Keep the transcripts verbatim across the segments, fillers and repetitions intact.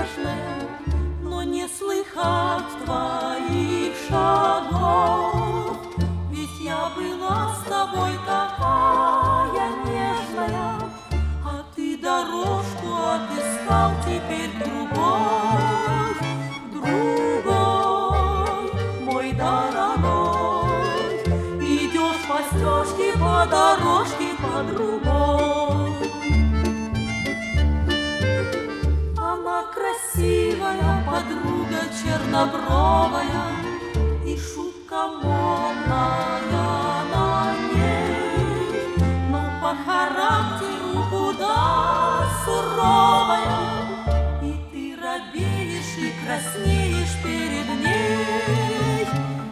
нежная, но не слыхать твоих шагов. Ведь я была с тобой такая нежная, а ты дорожку отыскал теперь другой, другой, мой дорогой. Идешь по стежке, по дорожке, по другой. Она красивая подруга чернобровая, и шутка модная на ней, но по характеру куда суровая, и ты робеешь и краснеешь перед ней.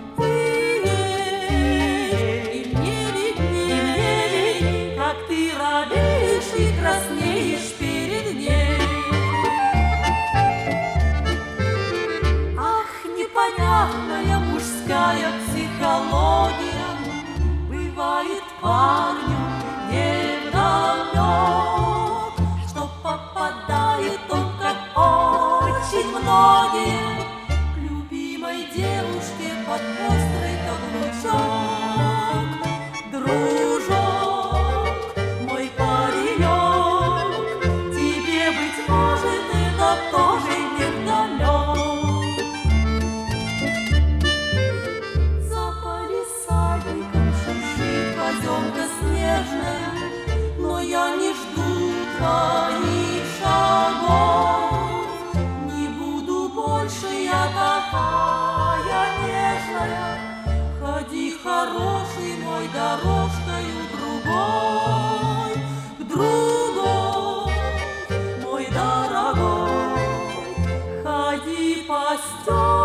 И мне видней, мне видней, как ты робеешь и краснеешь перед ней. Непонятная мужская психология бывает парню невдомек, что попадает он, как очень многие, к любимой девушке под острый каблучок. Дружок, мой паренек, тебе, быть может, это тоже невдомек. Но я не жду твоих шагов, не буду больше я такая нежная. Ходи, хороший мой, дорожкою другой, к другой, мой дорогой. Ходи по стеклам.